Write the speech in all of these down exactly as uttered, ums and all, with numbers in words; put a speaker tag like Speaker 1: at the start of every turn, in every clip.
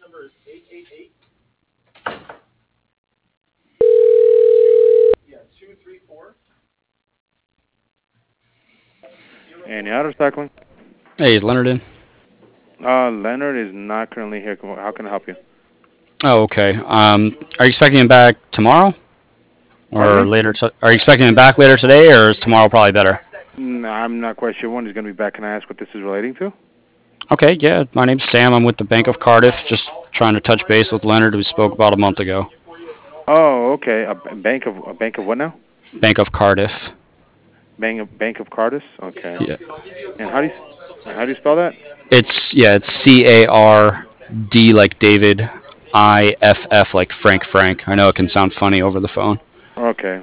Speaker 1: Any auto recycling?
Speaker 2: Hey, is Leonard in?
Speaker 1: Uh, Leonard is not currently here. How can I help you?
Speaker 2: Oh, okay. Um, are you expecting him back tomorrow
Speaker 1: Pardon
Speaker 2: or
Speaker 1: me?
Speaker 2: later? T- are you expecting him back later today, or is tomorrow probably better?
Speaker 1: No, I'm not quite sure when he's going to be back. Can I ask what this is relating to?
Speaker 2: Okay, yeah. My name's Sam. I'm with the Bank of Cardiff. Just trying to touch base with Leonard, who spoke about a month ago.
Speaker 1: Oh, okay. A bank of a bank of what now?
Speaker 2: Bank of Cardiff.
Speaker 1: Bank of Bank of Cardis. Okay.
Speaker 2: Yeah.
Speaker 1: And how do you how do you spell that?
Speaker 2: It's yeah. It's C A R D like David, I F F like Frank Frank. I know it can sound funny over the phone.
Speaker 1: Okay.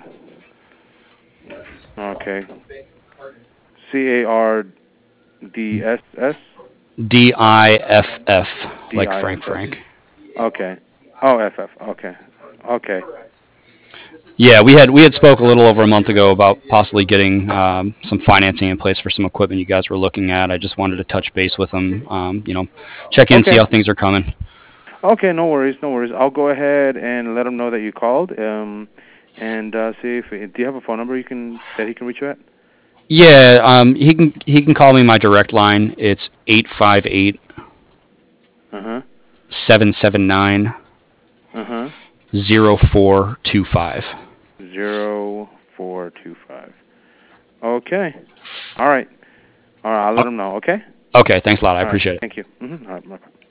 Speaker 1: Okay. C A R D S S
Speaker 2: D I F F
Speaker 1: D
Speaker 2: like
Speaker 1: I F
Speaker 2: Frank
Speaker 1: F.
Speaker 2: Frank.
Speaker 1: Okay. Oh, F F. Okay. Okay.
Speaker 2: Yeah, we had we had spoke a little over a month ago about possibly getting um, some financing in place for some equipment you guys were looking at. I just wanted to touch base with them, um, you know, check in, see
Speaker 1: Okay.
Speaker 2: how things are coming.
Speaker 1: Okay. No worries. No worries. I'll go ahead and let him know that you called. Um, and uh, see if do you have a phone number you can that he can reach you at?
Speaker 2: Yeah, um, he can he can call me my direct line. It's eight five eight
Speaker 1: Uh huh.
Speaker 2: seven seven nine
Speaker 1: Uh huh.
Speaker 2: zero four two five.
Speaker 1: Zero four two five. Okay. All right. All right. I'll let him know. Okay.
Speaker 2: Okay, thanks a lot. I
Speaker 1: All right.
Speaker 2: appreciate it.
Speaker 1: Thank you. Mm-hmm. All right. Bye.